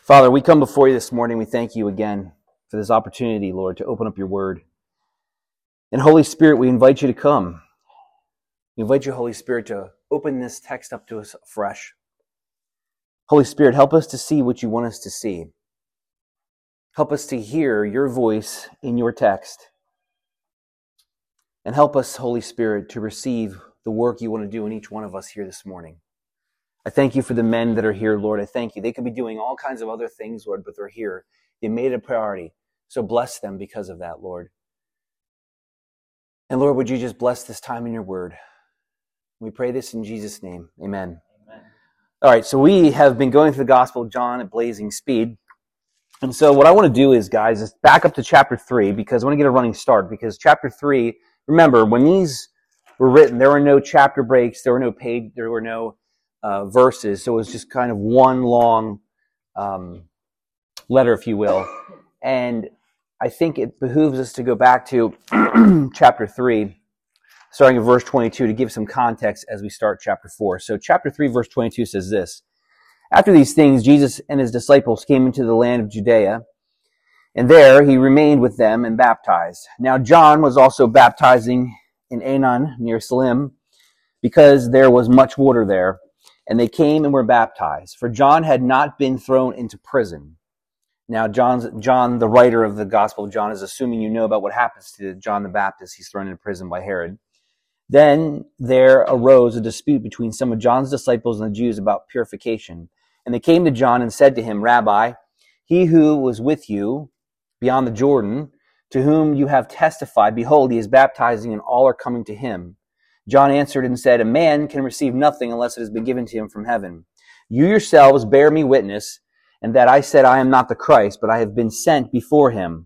Father, we come before you this morning. We thank you again for this opportunity, Lord, to open up your word. And Holy Spirit, we invite you to come. We invite you, Holy Spirit, to open this text up to us afresh. Holy Spirit, help us to see what you want us to see. Help us to hear your voice in your text. And help us, Holy Spirit, to receive the work you want to do in each one of us here this morning. I thank you for the men that are here, Lord. I thank you. They could be doing all kinds of other things, Lord, but they're here. They made it a priority. So bless them because of that, Lord. And Lord, would you just bless this time in your word? We pray this in Jesus' name. Amen. Amen. All right, so we have been going through the Gospel of John at blazing speed. And so what I want to do is, guys, is back up to chapter 3 because I want to get a running start. Because chapter 3, remember, when these were written, there were no chapter breaks, there were no page, there were no verses. So it was just kind of one long letter, if you will. And I think it behooves us to go back to chapter 3, starting at verse 22, to give some context as we start chapter 4. So chapter 3, verse 22 says this: After these things, Jesus and his disciples came into the land of Judea, and there he remained with them and baptized. Now John was also baptizing in Aenon near Salim, because there was much water there. And they came and were baptized, for John had not been thrown into prison. Now, John, the writer of the Gospel of John, is assuming you know about what happens to John the Baptist. He's thrown into prison by Herod. Then there arose a dispute between some of John's disciples and the Jews about purification. And they came to John and said to him, Rabbi, he who was with you beyond the Jordan, to whom you have testified, behold, he is baptizing, and all are coming to him. John answered and said, A man can receive nothing unless it has been given to him from heaven. You yourselves bear me witness, and that I said I am not the Christ, but I have been sent before him.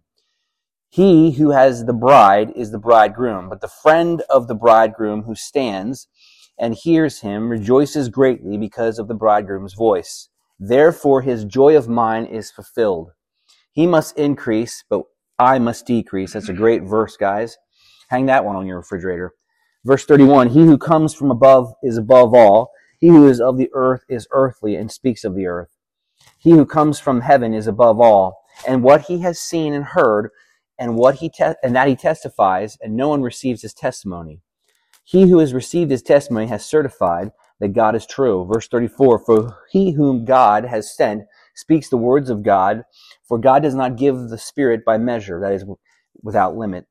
He who has the bride is the bridegroom, but the friend of the bridegroom who stands and hears him rejoices greatly because of the bridegroom's voice. Therefore his joy of mine is fulfilled. He must increase, but I must decrease. That's a great verse, guys. Hang that one on your refrigerator. Verse 31, He who comes from above is above all. He who is of the earth is earthly and speaks of the earth. He who comes from heaven is above all. And what he has seen and heard, and that he testifies, and no one receives his testimony. He who has received his testimony has certified that God is true. Verse 34, For he whom God has sent speaks the words of God, for God does not give the Spirit by measure, that is, without limit.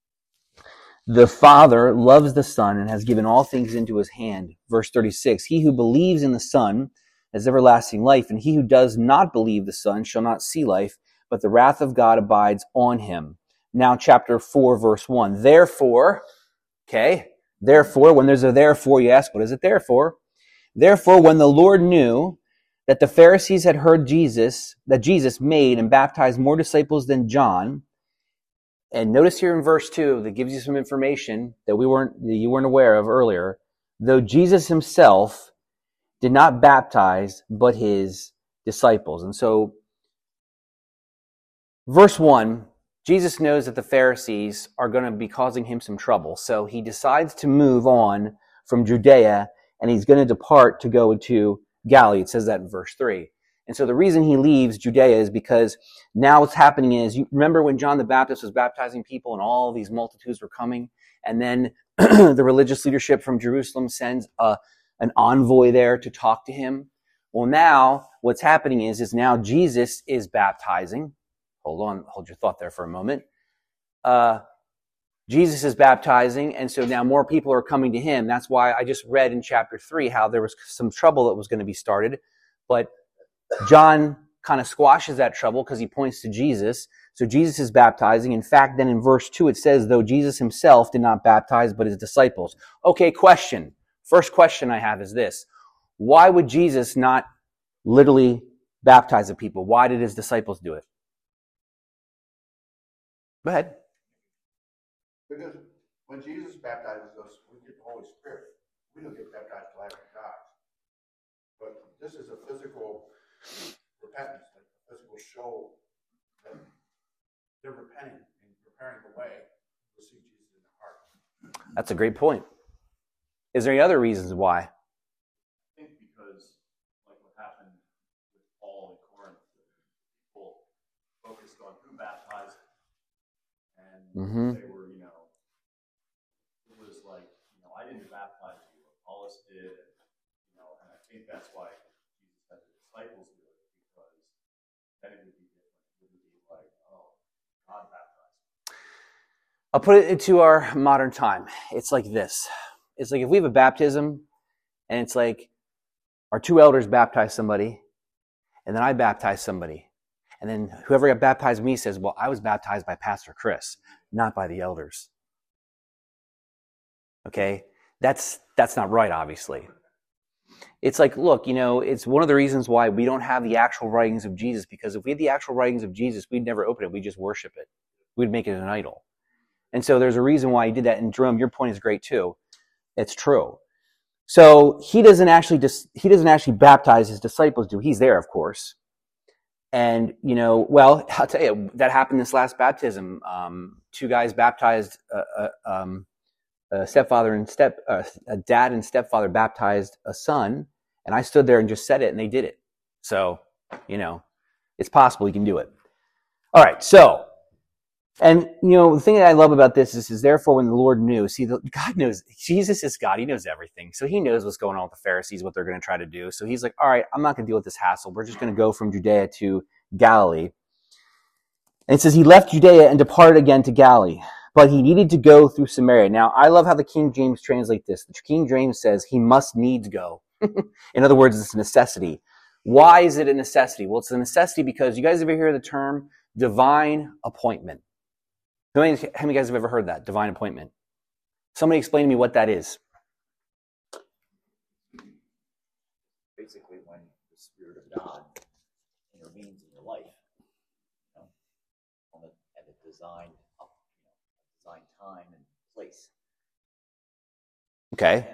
The Father loves the Son and has given all things into his hand. Verse 36, He who believes in the Son has everlasting life, and he who does not believe the Son shall not see life, but the wrath of God abides on him. Now chapter 4, verse 1. Therefore, when there's a therefore, you ask, what is it there for? Therefore, when the Lord knew that the Pharisees had heard that Jesus made and baptized more disciples than John. And notice here in verse 2 that gives you some information that you weren't aware of earlier. Though Jesus himself did not baptize, but his disciples. And so, verse 1, Jesus knows that the Pharisees are going to be causing him some trouble. So he decides to move on from Judea, and he's going to depart to go to Galilee. It says that in verse 3. And so the reason he leaves Judea is because now what's happening is, you remember when John the Baptist was baptizing people and all these multitudes were coming, and then the religious leadership from Jerusalem sends an envoy there to talk to him? Well, now what's happening is now Jesus is baptizing. Hold your thought there for a moment. Jesus is baptizing, and so now more people are coming to him. That's why I just read in chapter 3 how there was some trouble that was going to be started, but John kind of squashes that trouble because he points to Jesus. So Jesus is baptizing. In fact, then in verse 2 it says, though Jesus himself did not baptize, but his disciples. Okay, question. First question I have is this. Why would Jesus not literally baptize the people? Why did his disciples do it? Go ahead. Because when Jesus baptizes us, we get the Holy Spirit. We don't get baptized till after he dies. But this is a physical repentance, like a physical show that they're repenting and preparing the way to receive Jesus in their heart. That's a great point. Is there any other reasons why? I think because, like what happened with Paul in Corinth, Mm-hmm. They were, it was like, I didn't baptize you, Apollos did, and I think that's why Jesus had the disciples do it, because then it would be different. It would be like, oh, God baptized me. I'll put it into our modern time. It's like this. It's like if we have a baptism, and it's like our two elders baptize somebody, and then I baptize somebody. And then whoever got baptized with me says, well, I was baptized by Pastor Chris, not by the elders. Okay? That's not right, obviously. It's like, look, it's one of the reasons why we don't have the actual writings of Jesus, because if we had the actual writings of Jesus, we'd never open it. We'd just worship it. We'd make it an idol. And so there's a reason why he did that. And Jerome, your point is great too. It's true. So he doesn't actually baptize his disciples. He's there, of course. And, well, I'll tell you, that happened this last baptism. Two guys baptized, a stepfather and a dad and stepfather baptized a son. And I stood there and just said it, and they did it. So, it's possible you can do it. All right. So, and, the thing that I love about this is therefore when the Lord knew, God knows, Jesus is God. He knows everything. So he knows what's going on with the Pharisees, what they're going to try to do. So he's like, all right, I'm not going to deal with this hassle. We're just going to go from Judea to Galilee. And it says he left Judea and departed again to Galilee, but he needed to go through Samaria. Now, I love how the King James translates this. The King James says he must needs go. In other words, it's a necessity. Why is it a necessity? Well, it's a necessity because you guys ever hear the term divine appointment? How many of you guys have ever heard that? Divine appointment. Somebody explain to me what that is. Basically, when the Spirit of God intervenes in your life, at a designed time and place. Okay.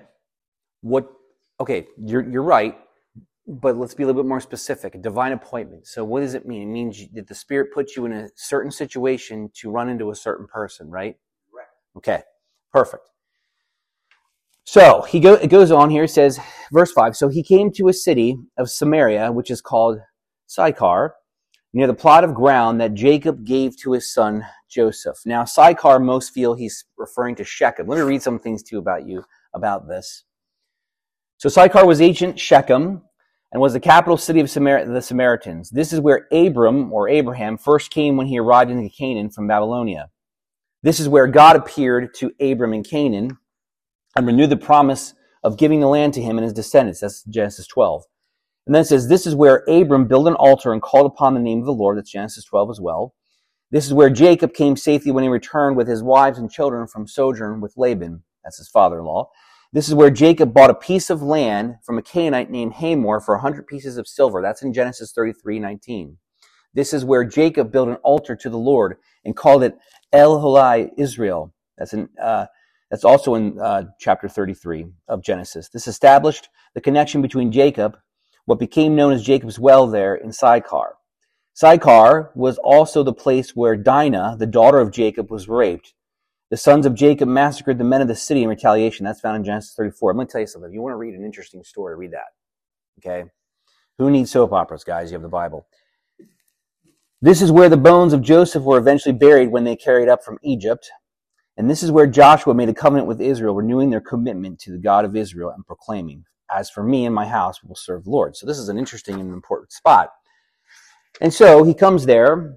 Okay, you're right, but let's be a little bit more specific. A divine appointment. So what does it mean? It means that the Spirit puts you in a certain situation to run into a certain person, right? Right. Okay, perfect. So it goes on here. It says, verse 5, so he came to a city of Samaria, which is called Sychar, near the plot of ground that Jacob gave to his son Joseph. Now, Sychar, most feel he's referring to Shechem. Let me read some things to you about this. So Sychar was ancient Shechem, and was the capital city of the Samaritans. This is where Abram, or Abraham, first came when he arrived in Canaan from Babylonia. This is where God appeared to Abram in Canaan and renewed the promise of giving the land to him and his descendants. That's Genesis 12. And then it says, this is where Abram built an altar and called upon the name of the Lord. That's Genesis 12 as well. This is where Jacob came safely when he returned with his wives and children from sojourn with Laban. That's his father-in-law. This is where Jacob bought a piece of land from a Canaanite named Hamor for 100 pieces of silver. That's in Genesis 33:19. This is where Jacob built an altar to the Lord and called it El Holai Israel. That's also in chapter 33 of Genesis. This established the connection between Jacob, what became known as Jacob's well there in Sychar. Sychar was also the place where Dinah, the daughter of Jacob, was raped. The sons of Jacob massacred the men of the city in retaliation. That's found in Genesis 34. I'm going to tell you something. If you want to read an interesting story, read that. Okay? Who needs soap operas, guys? You have the Bible. This is where the bones of Joseph were eventually buried when they carried up from Egypt. And this is where Joshua made a covenant with Israel, renewing their commitment to the God of Israel and proclaiming, as for me and my house, we will serve the Lord. So this is an interesting and important spot. And so he comes there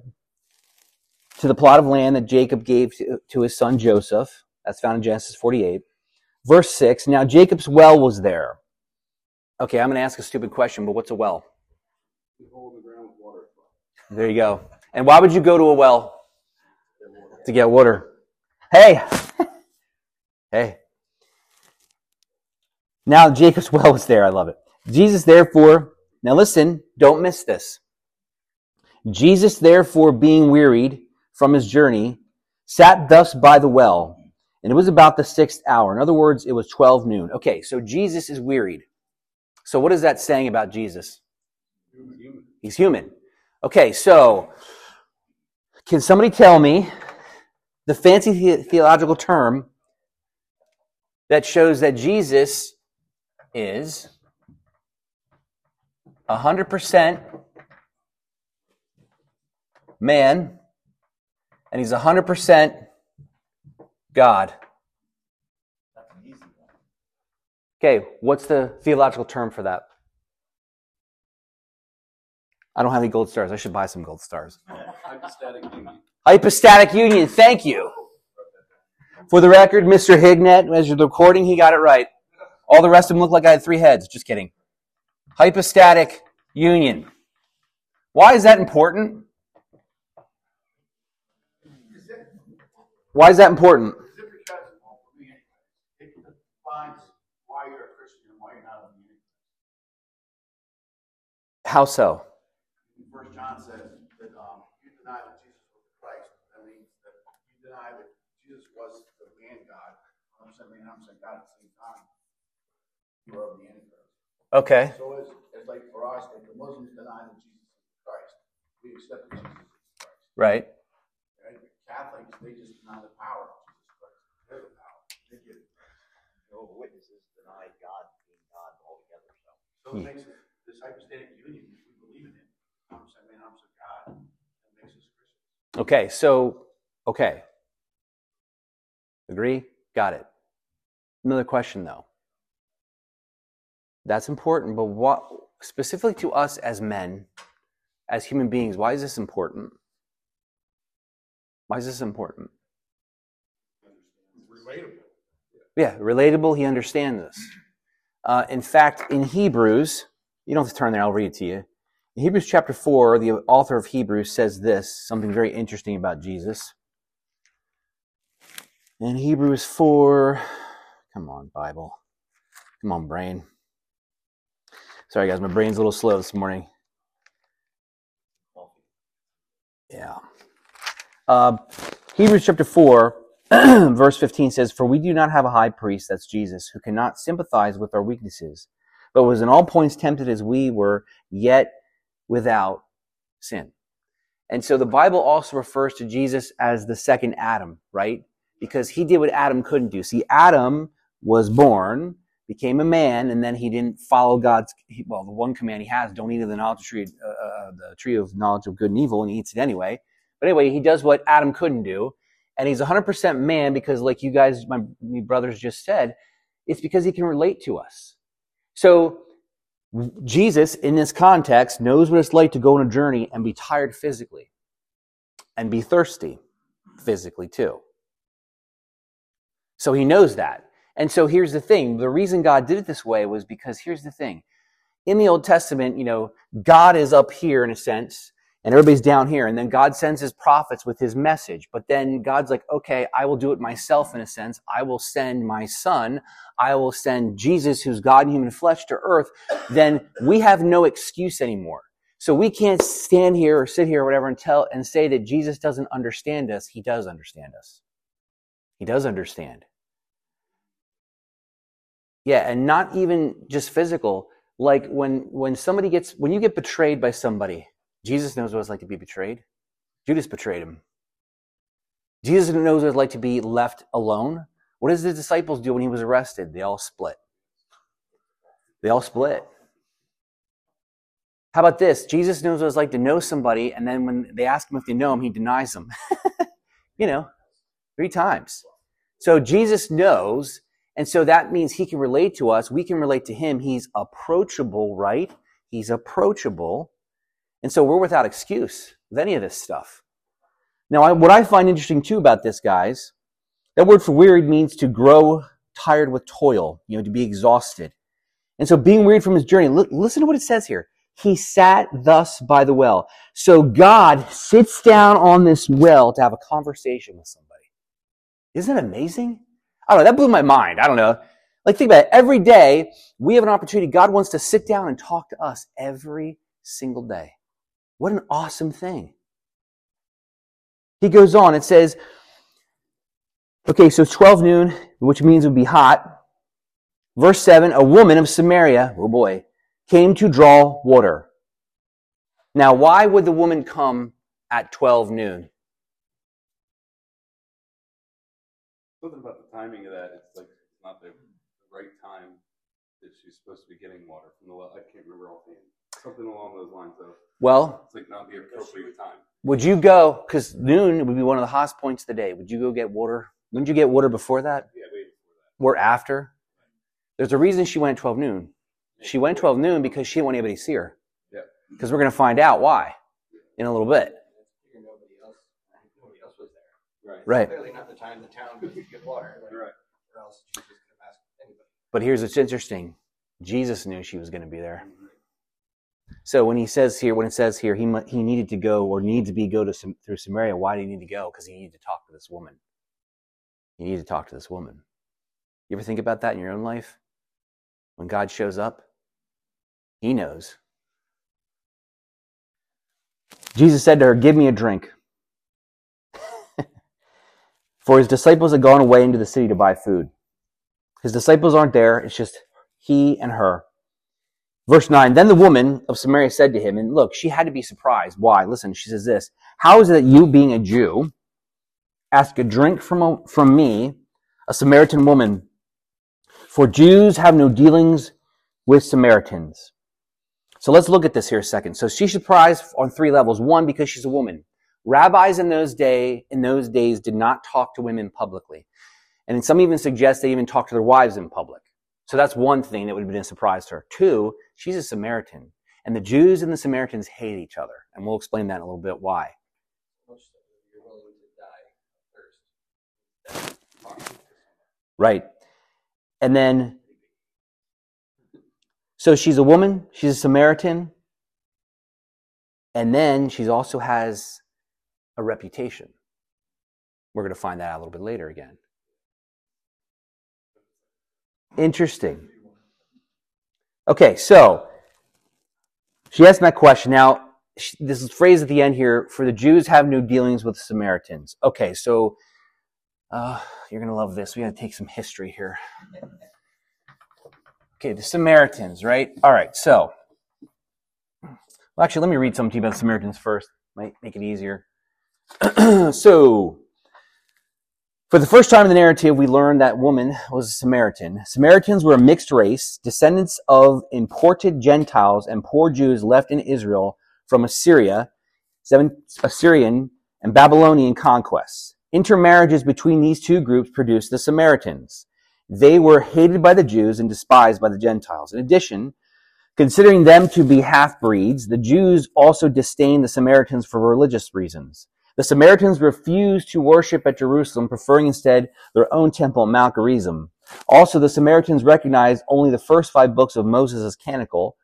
to the plot of land that Jacob gave to his son Joseph. That's found in Genesis 48. Verse 6, now Jacob's well was there. Okay, I'm going to ask a stupid question, but what's a well? The hole in the ground with water. There you go. And why would you go to a well? To get water. Hey! Hey. Now Jacob's well was there. I love it. Jesus therefore, now listen, don't miss this. Jesus therefore, being wearied from his journey, sat thus by the well, and it was about the 6th hour. In other words, it was 12 noon. Okay, so Jesus is wearied. So what is that saying about Jesus? Human. He's human. Okay, so can somebody tell me the fancy theological term that shows that Jesus is 100% man and he's 100% God. That's an easy one. Okay, what's the theological term for that? I don't have any gold stars. I should buy some gold stars. Hypostatic union. Hypostatic union. Thank you. For the record, Mr. Hignett, as you're recording, he got it right. All the rest of them look like I had 3 heads. Just kidding. Hypostatic union. Why is that important? Why is that important? Is it because, well, for me, it defines why you're a Christian and why you're not a unit? How so? First John says that you deny that Jesus was the Christ. That means that you deny that Jesus was the man God. I'm saying God at the same time. You are the Antichrist. Okay. So it's like for us, like the Muslims deny that Jesus is Christ. We accept that Jesus is Christ. Right. Right? Catholics, they just deny the power of Jesus Christ. They're the power. They get it. Jehovah's Witnesses deny God being God altogether. So it makes this hypostatic union, which we believe in it. I'm saying God. That makes us Christians. Okay. Agree? Got it. Another question, though. That's important, but what specifically to us as men, as human beings, why is this important? Why is this important? Relatable. Yeah, relatable. He understands this. In fact, in Hebrews, you don't have to turn there, I'll read it to you. In Hebrews chapter 4, the author of Hebrews says this, something very interesting about Jesus. In Hebrews 4, come on, Bible. Come on, brain. Sorry, guys, my brain's a little slow this morning. Yeah. Hebrews chapter 4, verse 15 says, "For we do not have a high priest," that's Jesus, "who cannot sympathize with our weaknesses, but was in all points tempted as we were, yet without sin." And so the Bible also refers to Jesus as the second Adam, right? Because he did what Adam couldn't do. See, Adam was born, became a man, and then he didn't follow God's, the one command he has, don't eat of the tree of knowledge of good and evil, and he eats it anyway. But anyway, he does what Adam couldn't do, and he's 100% man because, like you guys, my brothers just said, it's because he can relate to us. So Jesus, in this context, knows what it's like to go on a journey and be tired physically and be thirsty physically too. So he knows that. And so here's the thing. The reason God did it this way was because here's the thing. In the Old Testament, God is up here in a sense, and everybody's down here. And then God sends his prophets with his message. But then God's like, okay, I will do it myself in a sense. I will send my son. I will send Jesus, who's God in human flesh, to earth. Then we have no excuse anymore. So we can't stand here or sit here or whatever and say that Jesus doesn't understand us. He does understand us. He does understand. Yeah, and not even just physical. Like when you get betrayed by somebody, Jesus knows what it's like to be betrayed. Judas betrayed him. Jesus knows what it's like to be left alone. What does the disciples do when he was arrested? They all split. How about this? Jesus knows what it's like to know somebody, and then when they ask him if they know him, he denies them. 3 times. So Jesus knows, and so that means he can relate to us. We can relate to him. He's approachable, right? He's approachable. And so we're without excuse with any of this stuff. Now, what I find interesting too about this, guys, that word for wearied means to grow tired with toil, to be exhausted. And so being wearied from his journey, listen to what it says here. He sat thus by the well. So God sits down on this well to have a conversation with somebody. Isn't that amazing? I don't know, that blew my mind. I don't know. Like, think about it. Every day, we have an opportunity. God wants to sit down and talk to us every single day. What an awesome thing. He goes on, it says, okay, so it's 12 noon, which means it would be hot. Verse 7, a woman of Samaria, oh boy, came to draw water. Now, why would the woman come at 12 noon? Something about the timing of that. It's like it's not the right time that she's supposed to be getting water from the well. I can't remember offhand. Something along those lines, though. Well, it's like not the appropriate time. Would you go, because noon would be one of the hottest points of the day, would you go get water Wouldn't you get water before that? Yeah, wait Or after? There's a reason she went at 12 noon. She went at 12 noon because she didn't want anybody to see her. Yeah. Because we're going to find out why in a little bit. Nobody else was there. Right. Right. Clearly not the time the town could get water. Like, Right. or else Jesus could have asked anybody. But here's what's interesting. Jesus knew she was going to be there. So when it says here, he needed to go or needs to go through Samaria. Why did he need to go? Because he needed to talk to this woman. He needed to talk to this woman. You ever think about that in your own life? When God shows up, he knows. Jesus said to her, "Give me a drink." For his disciples had gone away into the city to buy food. His disciples aren't there. It's just he and her. Verse 9, then the woman of Samaria said to him, and look, she had to be surprised. Why? Listen, she says this, how is it that you, being a Jew, ask a drink from me, a Samaritan woman? For Jews have no dealings with Samaritans. So let's look at this here a second. So she's surprised on three levels. One, because she's a woman. Rabbis in those days did not talk to women publicly. And some even suggest they even talked to their wives in public. So that's one thing that would have been a surprise to her. Two, she's a Samaritan. And the Jews and the Samaritans hate each other. And we'll explain that in a little bit why. You're willing to die first. Right. And then, so she's a woman, she's a Samaritan, and then she also has a reputation. We're going to find that out a little bit later again. Interesting. Okay, so she asked that question. Now, this is phrase at the end here, for the Jews have no dealings with the Samaritans. Okay, so you're going to love this. We got to take some history here. Okay, the Samaritans, right? All right, so, well, actually, let me read something to you about the Samaritans first. Might make it easier. So, for the first time in the narrative, we learned that woman was a Samaritan. Samaritans were a mixed race, descendants of imported Gentiles and poor Jews left in Israel from Assyrian and Babylonian conquests. Intermarriages between these two groups produced the Samaritans. They were hated by the Jews and despised by the Gentiles. In addition, considering them to be half-breeds, the Jews also disdained the Samaritans for religious reasons. The Samaritans refused to worship at Jerusalem, preferring instead their own temple at Mount Gerizim. Also, the Samaritans recognized only the first 5 books of Moses as canonical,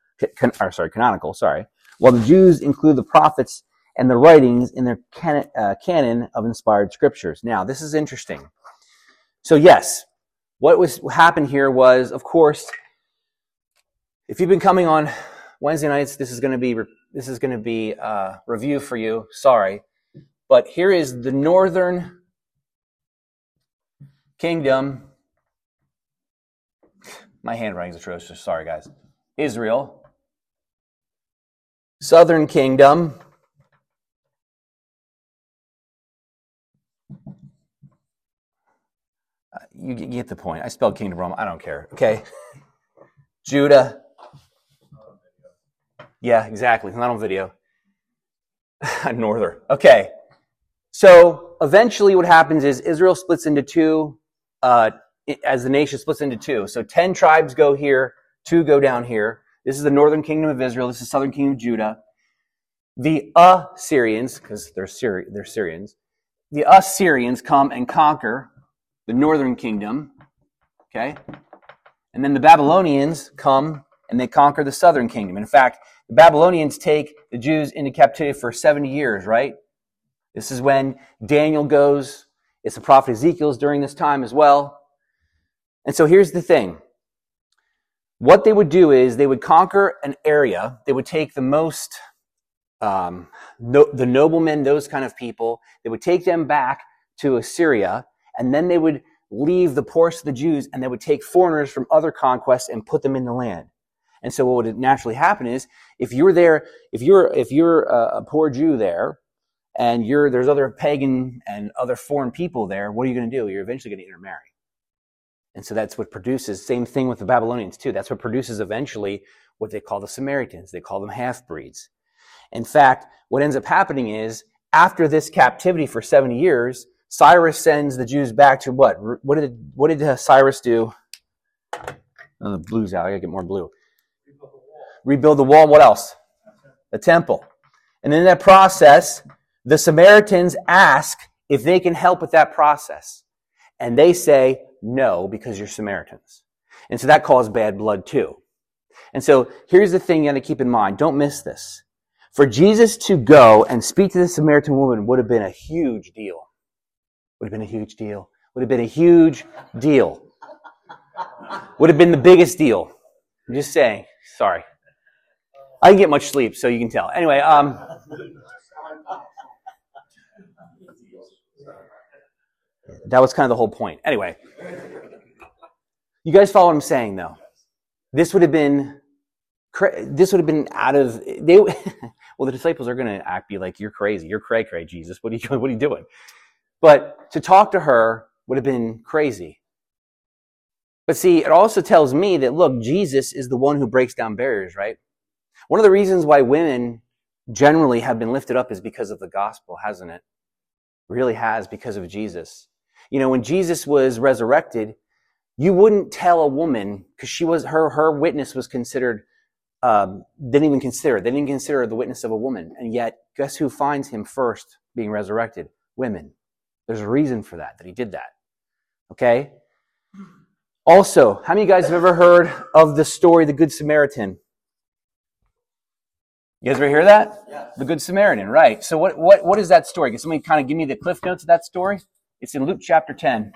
while the Jews include the prophets and the writings in their canon of inspired scriptures. Now, this is interesting. So, yes, what happened here was, of course, if you've been coming on Wednesday nights, this is going to be review for you. Sorry. But here is the northern kingdom. My handwriting's atrocious. Sorry, guys. Israel. Southern kingdom. You get the point. I spelled kingdom wrong. I don't care. Okay. Judah. Yeah, exactly. Not on video. Northern. Okay. So eventually what happens is Israel splits into two, as the nation splits into two. So 10 tribes go here, 2 go down here. This is the northern kingdom of Israel. This is the southern kingdom of Judah. The Assyrians, because they're Syrians, the Assyrians come and conquer the northern kingdom. Okay? And then the Babylonians come and they conquer the southern kingdom. In fact, the Babylonians take the Jews into captivity for 70 years, right? This is when Daniel goes. It's the prophet Ezekiel's during this time as well. And so here's the thing. What they would do is they would conquer an area. They would take the most, the noblemen, those kind of people. They would take them back to Assyria, and then they would leave the poorest of the Jews, and they would take foreigners from other conquests and put them in the land. And so what would naturally happen is, if you're there, if you're a poor Jew there, and there's other pagan and other foreign people there, what are you going to do? You're eventually going to intermarry. And so that's what produces, same thing with the Babylonians too, that's what produces eventually what they call the Samaritans. They call them half-breeds. In fact, what ends up happening is, after this captivity for 70 years, Cyrus sends the Jews back to what? What did Cyrus do? Oh, the blue's out. I gotta get more blue. Rebuild the wall. What else? The temple. And in that process, the Samaritans ask if they can help with that process. And they say, no, because you're Samaritans. And so that caused bad blood too. And so here's the thing you got to keep in mind. Don't miss this. For Jesus to go and speak to the Samaritan woman would have been a huge deal. Would have been a huge deal. Would have been a huge deal. Would have been the biggest deal. I'm just saying. Sorry. I didn't get much sleep, so you can tell. Anyway, that was kind of the whole point. Anyway, you guys follow what I'm saying, though. This would have been out of they. Well, the disciples are going to be like, "You're crazy. You're cray, Jesus. What are you doing?" But to talk to her would have been crazy. But see, it also tells me that, look, Jesus is the one who breaks down barriers, right? One of the reasons why women generally have been lifted up is because of the gospel, hasn't it? It really has, because of Jesus. You know, when Jesus was resurrected, you wouldn't tell a woman, because her witness was considered, they didn't even consider the witness of a woman. And yet, guess who finds him first being resurrected? Women. There's a reason for that he did that. Okay? Also, how many of you guys have ever heard of the story, the Good Samaritan? You guys ever hear that? Yes. The Good Samaritan, right. So what is that story? Can somebody kind of give me the cliff notes of that story? It's in Luke chapter 10.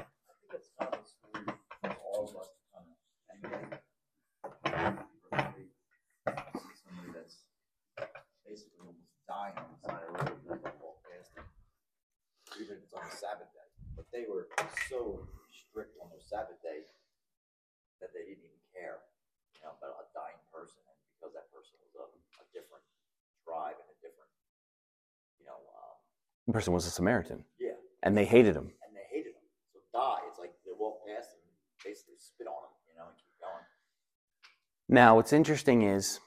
Somebody that's basically almost dying on the side of the road, and people walk past them. Even if it's on a Sabbath day. But they were so strict on their Sabbath day that they didn't even care, about a dying person, and because that person was of a different tribe and a different, The person was a Samaritan. yeah, And they hated him. and they hated him. So die. It's like they walk past him, and basically spit on him, and keep going. Now, what's interesting is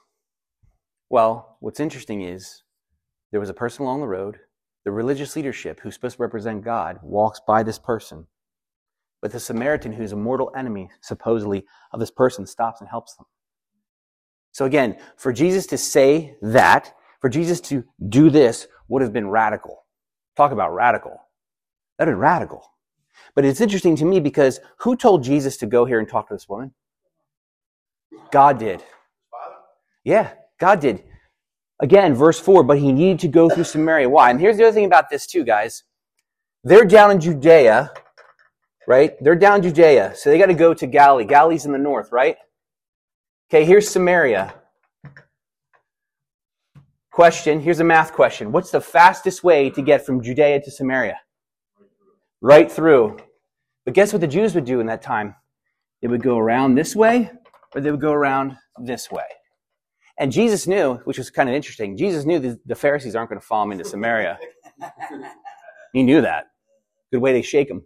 there was a person along the road. The religious leadership, who's supposed to represent God, walks by this person. But the Samaritan, who's a mortal enemy, supposedly, of this person, stops and helps them. So again, for Jesus to say that, for Jesus to do this, would have been radical. Talk about radical. That would have been radical. But it's interesting to me because who told Jesus to go here and talk to this woman? God did. Yeah, God did. Again, verse 4, but he needed to go through Samaria. Why? And here's the other thing about this too, guys. They're down in Judea, right? They're down in Judea, so they got to go to Galilee. Galilee's in the north, right? Okay, here's Samaria. Question, here's a math question. What's the fastest way to get from Judea to Samaria? Right through. But guess what the Jews would do in that time? They would go around this way, or they would go around this way. And Jesus knew, which was kind of interesting, Jesus knew that the Pharisees aren't going to follow him into Samaria. He knew that. Good way they shake him.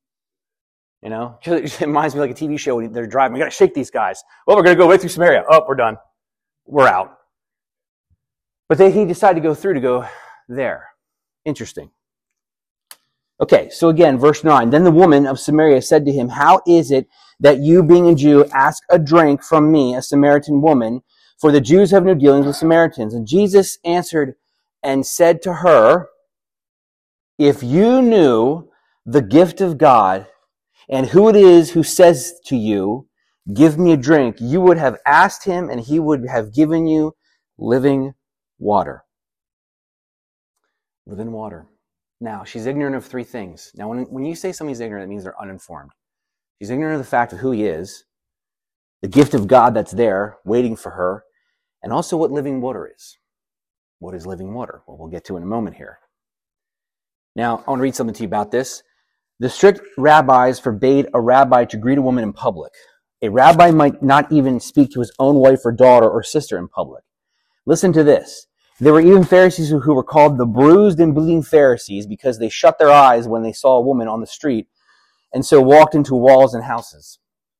It reminds me like a TV show when they're driving. We got to shake these guys. Well, we're going to go right through Samaria. Oh, we're done. We're out. But he decided to go there. Interesting. Okay, so again, verse 9. Then the woman of Samaria said to him, how is it that you, being a Jew, ask a drink from me, a Samaritan woman? For the Jews have no dealings with Samaritans. And Jesus answered and said to her, if you knew the gift of God and who it is who says to you, give me a drink, you would have asked him and he would have given you living water. Living water. Now, she's ignorant of three things. Now, when you say somebody's ignorant, it means they're uninformed. She's ignorant of the fact of who he is, the gift of God that's there, waiting for her, and also what living water is. What is living water? Well, we'll get to in a moment here. Now, I want to read something to you about this. The strict rabbis forbade a rabbi to greet a woman in public. A rabbi might not even speak to his own wife or daughter or sister in public. Listen to this. There were even Pharisees who were called the bruised and bleeding Pharisees because they shut their eyes when they saw a woman on the street and so walked into walls and houses.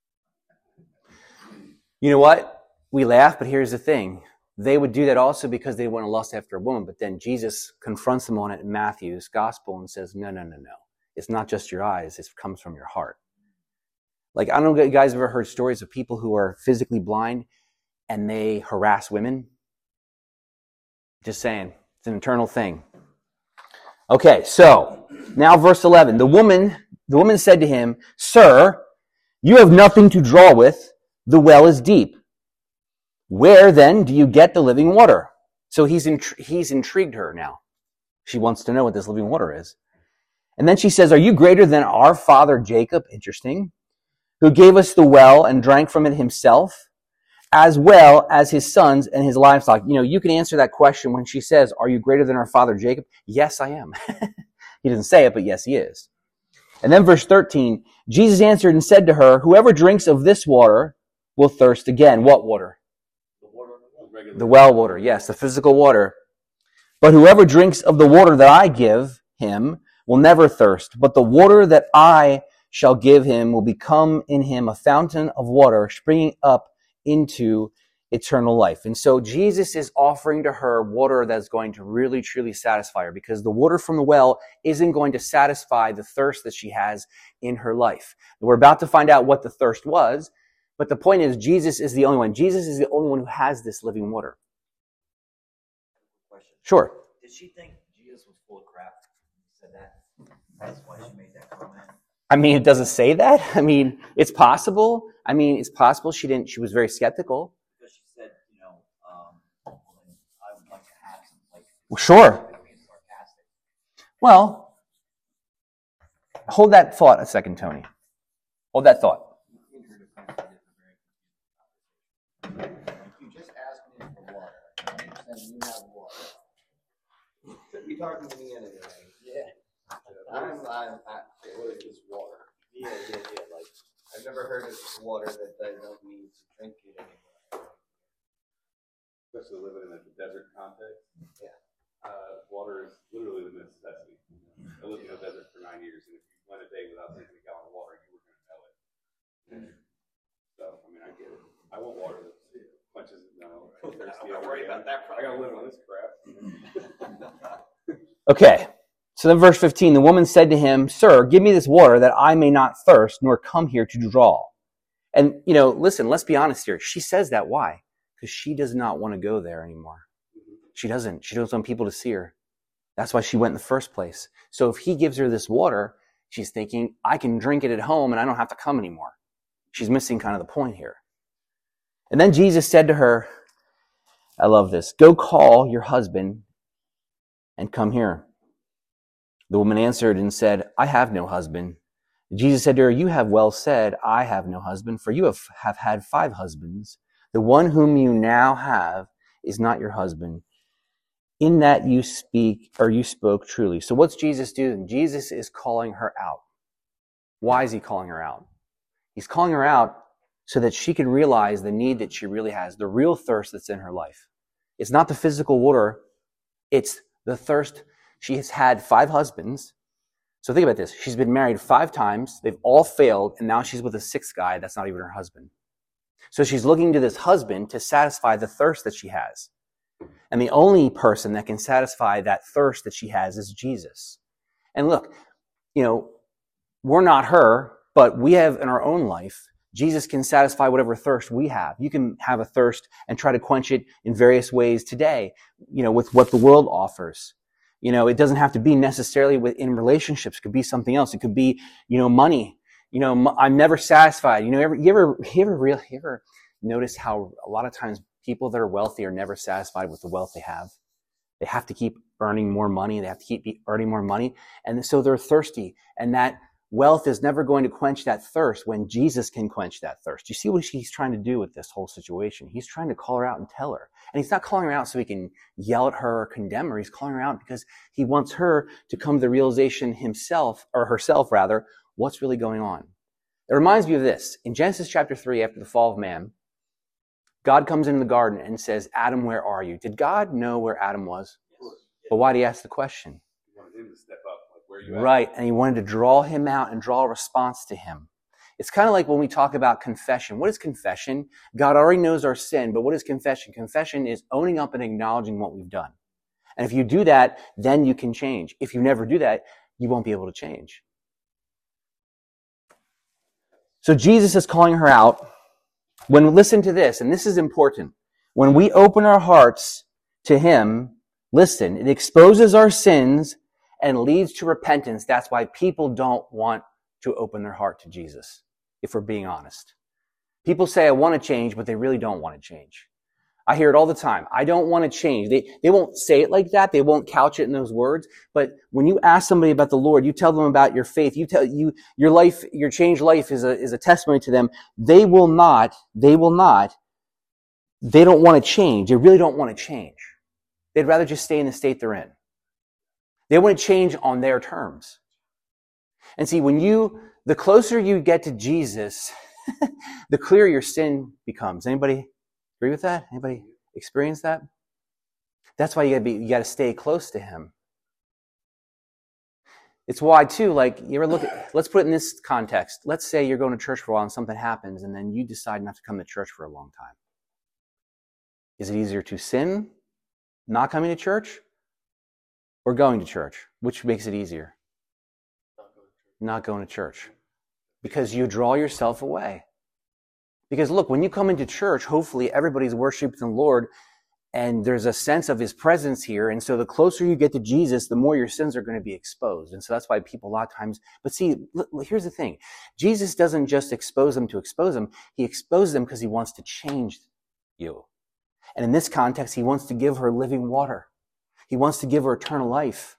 You know what? We laugh, but here's the thing. They would do that also because they want to lust after a woman, but then Jesus confronts them on it in Matthew's gospel and says, no. It's not just your eyes. It comes from your heart. Like, I don't know if you guys have ever heard stories of people who are physically blind and they harass women. Just saying. It's an internal thing. Okay, so now verse 11. The woman said to him, "Sir, you have nothing to draw with. The well is deep. Where then do you get the living water?" So he's intrigued her now. She wants to know what this living water is. And then she says, "Are you greater than our father Jacob?" Interesting. "Who gave us the well and drank from it himself, as well as his sons and his livestock." You know, you can answer that question when she says, "Are you greater than our father Jacob?" Yes, I am. He doesn't say it, but yes, he is. And then verse 13, Jesus answered and said to her, "Whoever drinks of this water will thirst again." What water? The well water, yes, the physical water. "But whoever drinks of the water that I give him will never thirst. But the water that I shall give him will become in him a fountain of water springing up into eternal life." And so Jesus is offering to her water that's going to really, truly satisfy her, because the water from the well isn't going to satisfy the thirst that she has in her life. And we're about to find out what the thirst was, but the point is Jesus is the only one. Jesus is the only one who has this living water. Question. Sure. Did she think Jesus was full of crap when he said that? That's why she made that comment. I mean, it doesn't say that. I mean, it's possible. She was very skeptical. Because she said, well, then I would like to have some, like, Well, sure. being sarcastic. Well, hold that thought a second, Tony. Hold that thought. If you just ask me for water, and you said you have water, you're talking to me anyway. Yeah. What is this water? Yeah. Like, I've never heard of water that I don't need to drink it anymore. Especially living in a desert context. Yeah. Water is literally the necessity. I lived in the desert for 9 years, and if you went a day without drinking a gallon of water, you were going to know it. So, I mean, I get it. I want water that quenches it. No, I'm thirsty. I'm not worried about that I got to live on this crap. Okay. So then verse 15, the woman said to him, "Sir, give me this water that I may not thirst, nor come here to draw." And, listen, let's be honest here. She says that. Why? Because she does not want to go there anymore. She doesn't. She doesn't want people to see her. That's why she went in the first place. So if he gives her this water, she's thinking, I can drink it at home and I don't have to come anymore. She's missing kind of the point here. And then Jesus said to her, I love this, "Go call your husband and come here." The woman answered and said, "I have no husband." Jesus said to her, "You have well said, I have no husband, for you have had 5 husbands. The one whom you now have is not your husband. In that you spoke truly." So what's Jesus doing? Jesus is calling her out. Why is he calling her out? He's calling her out so that she can realize the need that she really has, the real thirst that's in her life. It's not the physical water. It's the thirst. She has had 5 husbands. So think about this. She's been married 5 times. They've all failed. And now she's with a 6th guy that's not even her husband. So she's looking to this husband to satisfy the thirst that she has. And the only person that can satisfy that thirst that she has is Jesus. And look, we're not her, but we have in our own life, Jesus can satisfy whatever thirst we have. You can have a thirst and try to quench it in various ways today, with what the world offers. It doesn't have to be necessarily in relationships. It could be something else. It could be, money. I'm never satisfied. You ever notice how a lot of times people that are wealthy are never satisfied with the wealth they have? They have to keep earning more money. They have to keep earning more money. And so they're thirsty. And that wealth is never going to quench that thirst when Jesus can quench that thirst. You see what he's trying to do with this whole situation? He's trying to call her out and tell her. And he's not calling her out so he can yell at her or condemn her. He's calling her out because he wants her to come to the realization herself, what's really going on. It reminds me of this. In Genesis chapter 3, after the fall of man, God comes into the garden and says, "Adam, where are you?" Did God know where Adam was? But why did he ask the question? He wanted him to step up. Like, where are you at? Right, and he wanted to draw him out and draw a response to him. It's kind of like when we talk about confession. What is confession? God already knows our sin, but what is confession? Confession is owning up and acknowledging what we've done. And if you do that, then you can change. If you never do that, you won't be able to change. So Jesus is calling her out. Listen to this, and this is important. When we open our hearts to him, listen, it exposes our sins and leads to repentance. That's why people don't want to open their heart to Jesus, if we're being honest. People say, I want to change, but they really don't want to change. I hear it all the time. I don't want to change. They won't say it like that. They won't couch it in those words. But when you ask somebody about the Lord, you tell them about your faith, you tell your life, your changed life is a testimony to them. They don't want to change. They really don't want to change. They'd rather just stay in the state they're in. They want to change on their terms. And see, the closer you get to Jesus, the clearer your sin becomes. Anybody agree with that? Anybody experience that? That's why you got to stay close to him. It's why too, like, you ever let's put it in this context. Let's say you're going to church for a while and something happens and then you decide not to come to church for a long time. Is it easier to sin, not coming to church, or going to church? Which makes it easier? Not going to church. Because you draw yourself away. Because look, when you come into church, hopefully everybody's worshiping the Lord and there's a sense of his presence here. And so the closer you get to Jesus, the more your sins are going to be exposed. And so that's why people a lot of times, but see, here's the thing. Jesus doesn't just expose them to expose them. He exposes them because he wants to change you. And in this context, he wants to give her living water. He wants to give her eternal life.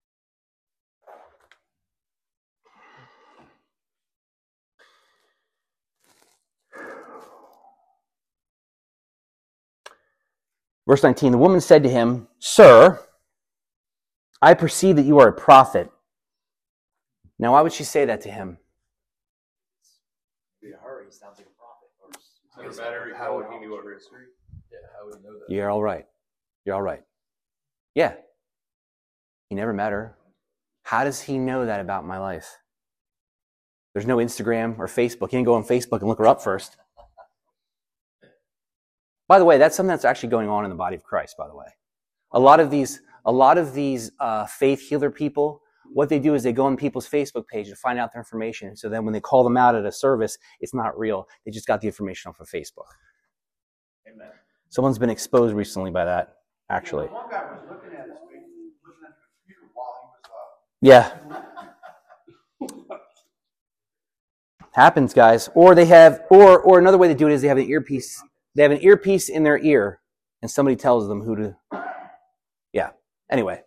Verse 19, the woman said to him, Sir, I perceive that you are a prophet. Now, why would she say that to him? To her, he sounds like a prophet. No matter how he knew her history. Yeah, how would he know that? You're all right. You're all right. Yeah. He never met her. How does he know that about my life? There's no Instagram or Facebook. He didn't go on Facebook and look her up first. By the way, that's something that's actually going on in the body of Christ, by the way. A lot of these faith healer people, what they do is they go on people's Facebook page to find out their information. So then when they call them out at a service, it's not real. They just got the information off of Facebook. Amen. Someone's been exposed recently by that, actually. One guy was looking at the computer while he was Yeah. Happens, guys. Or they have, or another way to do it is they have an earpiece. They have an earpiece in their ear, and somebody tells them who to. Yeah. Anyway,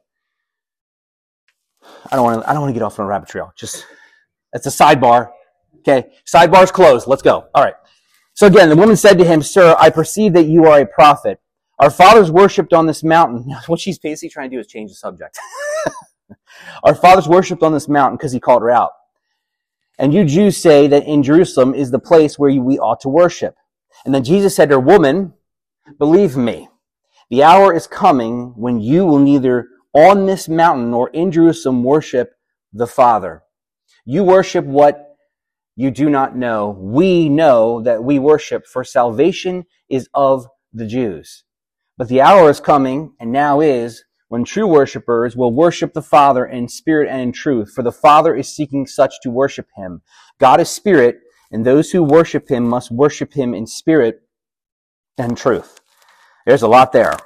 I don't want to get off on a rabbit trail. Just that's a sidebar. Okay, sidebar's closed. Let's go. All right. So again, the woman said to him, Sir, I perceive that you are a prophet. Our fathers worshipped on this mountain. What she's basically trying to do is change the subject. Our fathers worshipped on this mountain because he called her out. And you Jews say that in Jerusalem is the place where we ought to worship. And then Jesus said to her, Woman, believe me, the hour is coming when you will neither on this mountain nor in Jerusalem worship the Father. You worship what you do not know. We know that we worship, for salvation is of the Jews. But the hour is coming, and now is, when true worshipers will worship the Father in spirit and in truth, for the Father is seeking such to worship him. God is spirit, and those who worship him must worship him in spirit and truth. There's a lot there.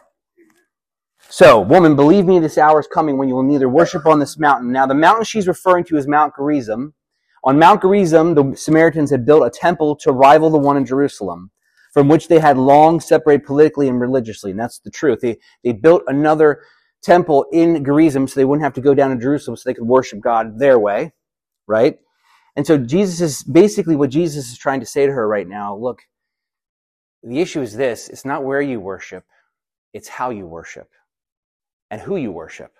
So, woman, believe me, this hour is coming when you will neither worship on this mountain. Now, the mountain she's referring to is Mount Gerizim. On Mount Gerizim, the Samaritans had built a temple to rival the one in Jerusalem, from which they had long separated politically and religiously. And that's the truth. They built another temple in Gerizim so they wouldn't have to go down to Jerusalem so they could worship God their way, right? And so Jesus is basically what Jesus is trying to say to her right now. Look, the issue is this. It's not where you worship. It's how you worship and who you worship.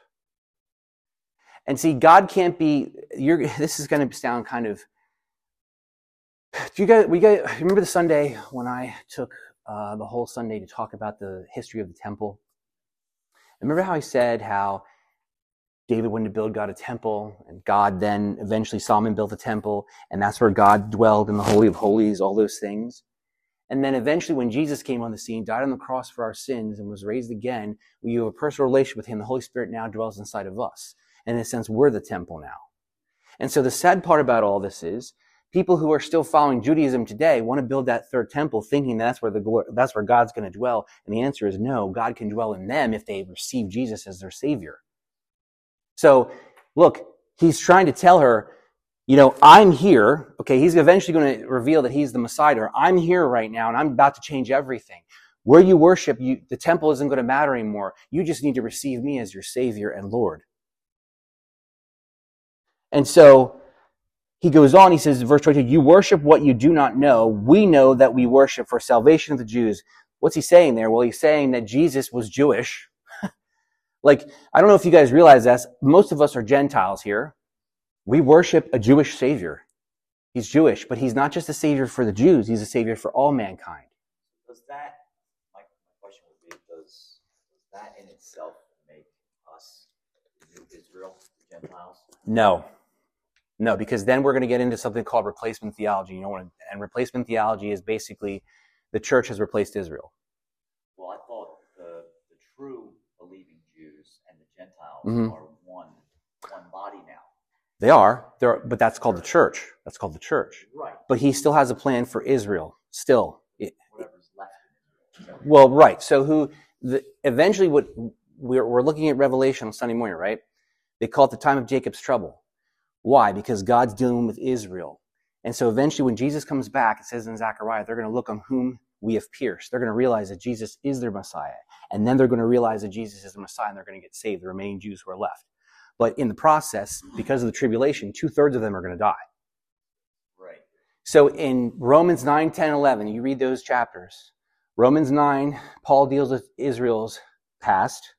And see, God can't be, this is going to sound kind of, remember the Sunday when I took the whole Sunday to talk about the history of the temple? Remember how I said how David wanted to build God a temple, and God then eventually Solomon built the temple, and that's where God dwelled in the Holy of Holies, all those things. And then eventually when Jesus came on the scene, died on the cross for our sins, and was raised again, we have a personal relationship with him. The Holy Spirit now dwells inside of us. And in a sense, we're the temple now. And so the sad part about all this is people who are still following Judaism today want to build that third temple thinking that's where God's going to dwell. And the answer is no, God can dwell in them if they receive Jesus as their Savior. So, look, he's trying to tell her, I'm here. Okay, he's eventually going to reveal that he's the Messiah. I'm here right now, and I'm about to change everything. Where you worship, the temple isn't going to matter anymore. You just need to receive me as your Savior and Lord. And so, he goes on, he says in verse 22, you worship what you do not know. We know that we worship for salvation of the Jews. What's he saying there? Well, he's saying that Jesus was Jewish. Like, I don't know if you guys realize this. Most of us are Gentiles here. We worship a Jewish Savior. He's Jewish, but he's not just a Savior for the Jews. He's a Savior for all mankind. Does that, my question would be, does that in itself make us the new Israel, the Gentiles? No, because then we're going to get into something called replacement theology. And replacement theology is basically the church has replaced Israel. Well, I thought the true believing Jews and the Gentiles are one body now. They are, but that's called the church. That's called the church. Right. But he still has a plan for Israel. Still. Whatever's left in Israel. Well, right. So eventually what we're looking at Revelation on Sunday morning, right? They call it the time of Jacob's trouble. Why? Because God's dealing with Israel. And so eventually when Jesus comes back, it says in Zechariah, they're going to look on whom we have pierced. They're going to realize that Jesus is their Messiah. And then they're going to realize that Jesus is the Messiah and they're going to get saved, the remaining Jews who are left. But in the process, because of the tribulation, 2/3 of them are going to die. Right. So in Romans 9, 10, 11, you read those chapters. Romans 9, Paul deals with Israel's past.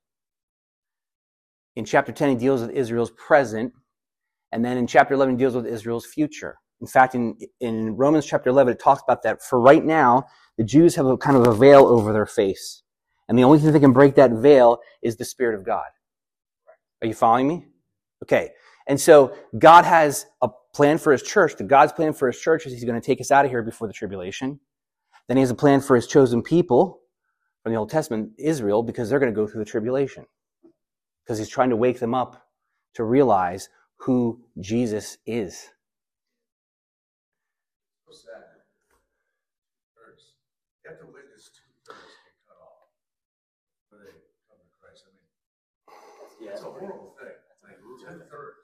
In chapter 10, he deals with Israel's present. And then in chapter 11, he deals with Israel's future. In fact, in Romans chapter 11, it talks about that for right now, the Jews have a kind of a veil over their face. And the only thing that can break that veil is the Spirit of God. Are you following me? Okay. And so God has a plan for his church. God's plan for his church is he's going to take us out of here before the tribulation. Then he has a plan for his chosen people from the Old Testament, Israel, because they're going to go through the tribulation. Because he's trying to wake them up to realize who Jesus is. So sad. Thirds. You have to witness 2/3 get cut off before they come to Christ. I mean, it's a horrible thing. Like 2/3.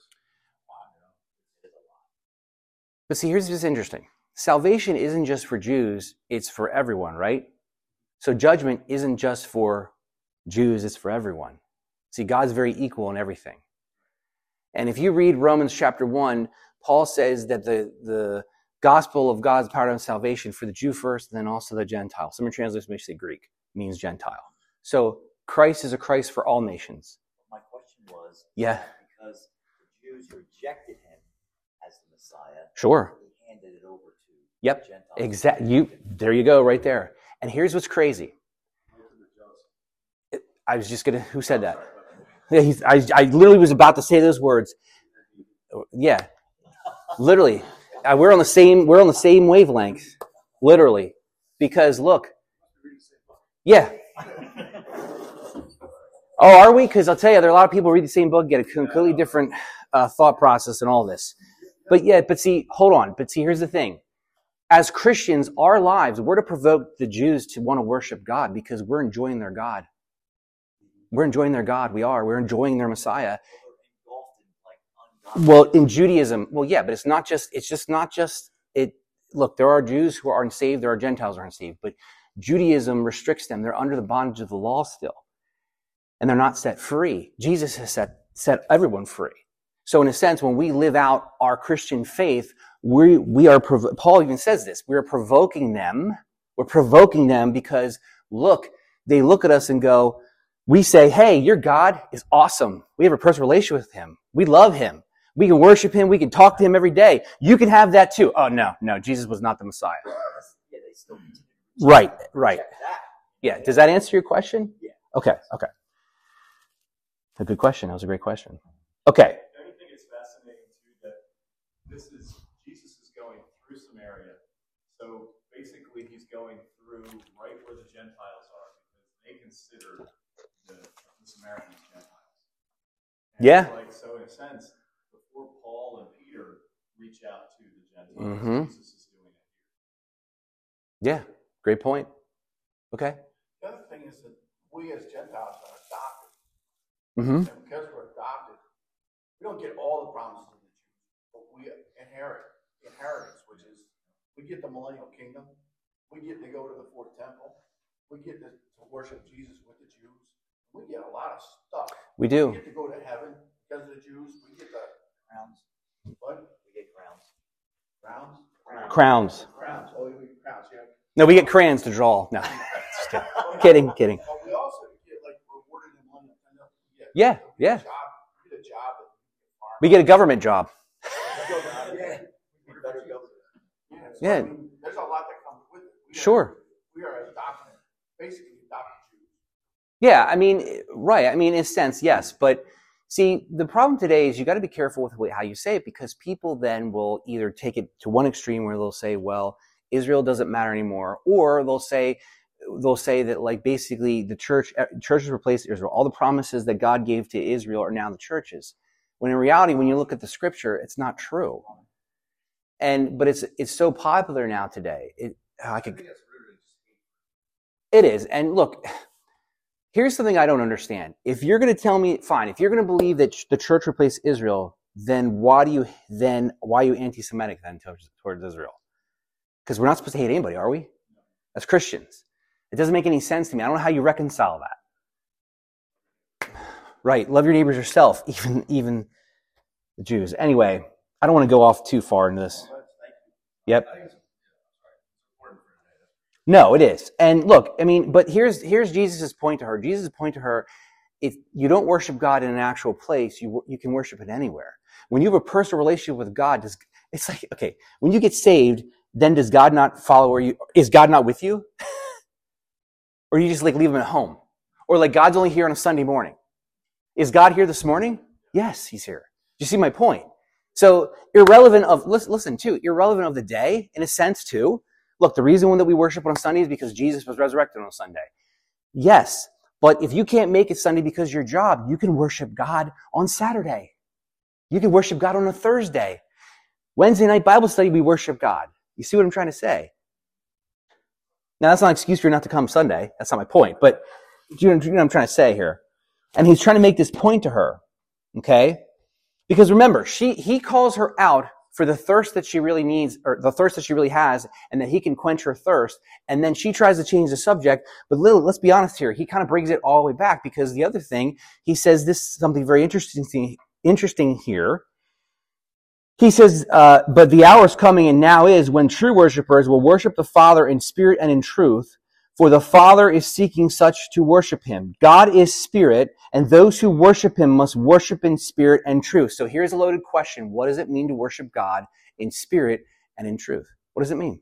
But see, here's what's interesting. Salvation isn't just for Jews, it's for everyone, right? So judgment isn't just for Jews, it's for everyone. See, God's very equal in everything. And if you read Romans chapter 1, Paul says that the gospel of God's power and salvation for the Jew first, and then also the Gentile. Some translations may say Greek, means Gentile. So Christ is a Christ for all nations. My question was, Yeah. because the Jews rejected him as the Messiah, Sure. he handed it over to Yep. the Gentiles. Exactly. There you go, right there. And here's what's crazy. I was just gonna. Who said that? Yeah, I literally was about to say those words. Yeah, literally. We're on the same wavelength. Literally, because look. Yeah. Oh, are we? Because I'll tell you, there are a lot of people who read the same book, get a completely different thought process and all this. But see, hold on. But see, here's the thing. As Christians, our lives, we're to provoke the Jews to want to worship God because we're enjoying their God. We're enjoying their God. We're enjoying their Messiah. Well, in Judaism, well, yeah, but it's just not just it. Look, there are Jews who are unsaved. There are Gentiles who are unsaved, but Judaism restricts them. They're under the bondage of the law still. And they're not set free. Jesus has set everyone free. So in a sense, when we live out our Christian faith, we are, Paul even says this, we are provoking them. We're provoking them because, look, they look at us and go, we say, hey, your God is awesome. We have a personal relationship with him. We love him. We can worship him. We can talk to him every day. You can have that too. Oh, no, Jesus was not the Messiah. Yeah, they still Right. reject that. Yeah. Does that answer your question? Yeah. Okay. A good question. That was a great question. Okay. Don't you think it's fascinating too that Jesus is going through Samaria, so basically he's going through right where the Gentiles are because they consider the Samaritans Gentiles. And Yeah. so in a sense, before Paul and Peter reach out to the Gentiles, Mm-hmm. Jesus is doing it here. Yeah, great point. Okay. The other thing is that we as Gentiles are adopted. Mm-hmm. And because we're adopted, we don't get all the promises of the Jews, but we inherit inheritance, which is we get the millennial kingdom, we get to go to the fourth temple, we get to worship Jesus with the Jews. We get a lot of stuff. We do. We get to go to heaven because of the Jews. We get the Crowns. what? We get crowns. Crowns? Crowns. Crowns. Oh, we get crowns, yeah. No, we get crayons to draw. No. Kidding. But we also get like rewarded in money. Yeah. We get a job. We get a government job. Yeah. Better go. So, Yeah. I mean, there's a lot that comes with it. Sure. We are adopted, basically adopted Jews. Yeah, I mean, right. I mean, in a sense, yes. But see, the problem today is you got to be careful with how you say it, because people then will either take it to one extreme where they'll say, well, Israel doesn't matter anymore, or they'll say that, like, basically the churches replaced Israel. All the promises that God gave to Israel are now the churches. When in reality, when you look at the scripture, it's not true. But it's so popular now today. It is. And look, here's something I don't understand. If you're going to tell me, fine, if you're going to believe that the church replaced Israel, then why are you anti-Semitic then towards Israel? Because we're not supposed to hate anybody, are we? As Christians. It doesn't make any sense to me. I don't know how you reconcile that. Right. Love your neighbors yourself, even the Jews. Anyway, I don't want to go off too far into this. Yep. No, it is. And look, I mean, but here's Jesus' point to her. Jesus' point to her, if you don't worship God in an actual place, you can worship it anywhere. When you have a personal relationship with God, it's like, okay, when you get saved, then does God not follow is God not with you? Or you just like leave him at home? Or like God's only here on a Sunday morning? Is God here this morning? Yes, he's here. Do you see my point? So irrelevant of the day, in a sense too. Look, the reason that we worship on Sunday is because Jesus was resurrected on a Sunday. Yes, but if you can't make it Sunday because of your job, you can worship God on Saturday. You can worship God on a Thursday. Wednesday night Bible study, we worship God. You see what I'm trying to say? Now, that's not an excuse for you not to come Sunday. That's not my point. But you know what I'm trying to say here? And he's trying to make this point to her. Okay? Because remember, he calls her out for the thirst that she really needs, or the thirst that she really has, and that he can quench her thirst. And then she tries to change the subject. But let's be honest here. He kind of brings it all the way back, because the other thing, he says this something very interesting here. He says, but the hour is coming, and now is, when true worshipers will worship the Father in spirit and in truth, for the Father is seeking such to worship him. God is spirit, and those who worship him must worship in spirit and truth. So here's a loaded question. What does it mean to worship God in spirit and in truth? What does it mean?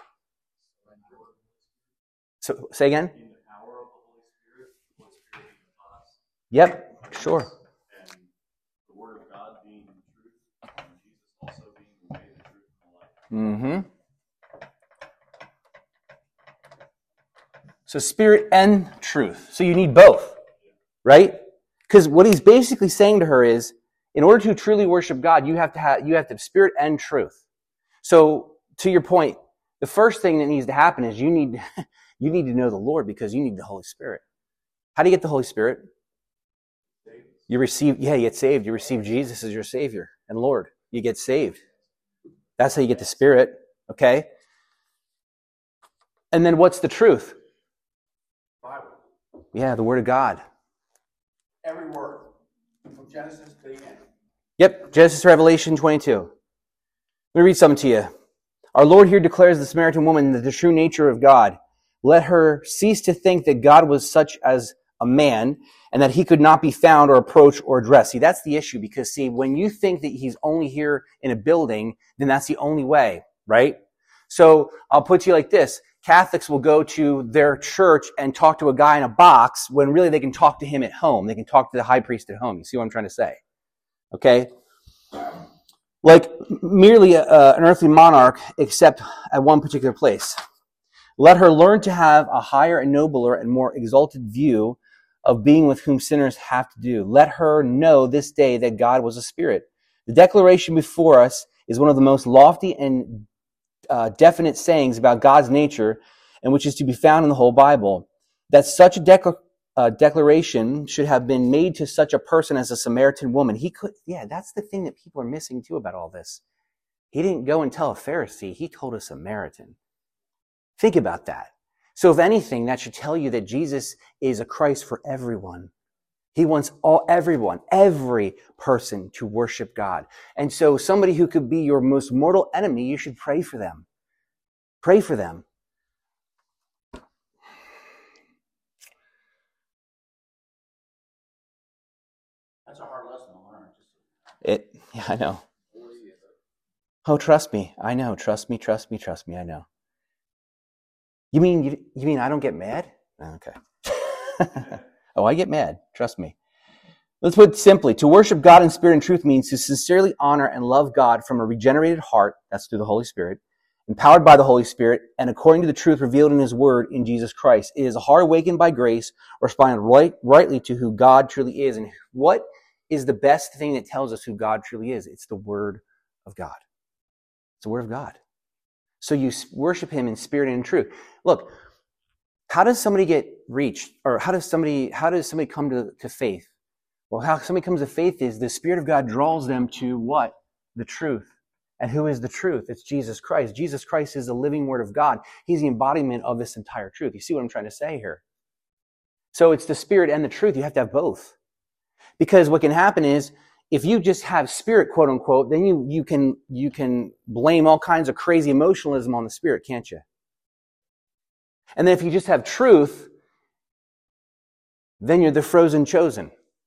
So say again? In the power of the Holy Spirit, the Holy Spirit in us. Yep, sure. And the Word of God being the truth, and Jesus also being the way, the truth, and the life. Mm-hmm. So spirit and truth. So you need both, right? Because what he's basically saying to her is, in order to truly worship God, you have to have spirit and truth. So to your point, the first thing that needs to happen is you need to know the Lord, because you need the Holy Spirit. How do you get the Holy Spirit? You get saved. You receive Jesus as your Savior and Lord. You get saved. That's how you get the Spirit, okay? And then what's the truth? Bible. Yeah, the Word of God. Every word. From Genesis to the end. Yep, Genesis to Revelation 22. Let me read something to you. Our Lord here declares the Samaritan woman the true nature of God. Let her cease to think that God was such as a man, and that he could not be found or approached or addressed. See, that's the issue, because see, when you think that he's only here in a building, then that's the only way, right? So I'll put it to you like this. Catholics will go to their church and talk to a guy in a box when really they can talk to him at home. They can talk to the high priest at home. You see what I'm trying to say? Okay? Like merely an earthly monarch, except at one particular place. Let her learn to have a higher and nobler and more exalted view of being with whom sinners have to do. Let her know this day that God was a spirit. The declaration before us is one of the most lofty and definite sayings about God's nature, and which is to be found in the whole Bible. That such a declaration should have been made to such a person as a Samaritan woman. That's the thing that people are missing too about all this. He didn't go and tell a Pharisee. He told a Samaritan. Think about that. So if anything, that should tell you that Jesus is a Christ for everyone. He wants everyone, every person to worship God. And so somebody who could be your most mortal enemy, you should pray for them. Pray for them. That's a hard lesson to learn. Yeah, I know. Oh, trust me. I know. Trust me, I know. You mean I don't get mad? Okay. Oh, I get mad. Trust me. Let's put it simply. To worship God in spirit and truth means to sincerely honor and love God from a regenerated heart, that's through the Holy Spirit, empowered by the Holy Spirit, and according to the truth revealed in His Word in Jesus Christ. It is a heart awakened by grace, responding rightly to who God truly is. And what is the best thing that tells us who God truly is? It's the Word of God. It's the Word of God. So you worship Him in spirit and in truth. Look, how does somebody get reached? Or how does somebody come to faith? Well, how somebody comes to faith is the Spirit of God draws them to what? The truth. And who is the truth? It's Jesus Christ. Jesus Christ is the living Word of God. He's the embodiment of this entire truth. You see what I'm trying to say here? So it's the Spirit and the truth. You have to have both. Because what can happen is, if you just have spirit, quote unquote, then you can blame all kinds of crazy emotionalism on the Spirit, can't you? And then if you just have truth, then you're the frozen chosen.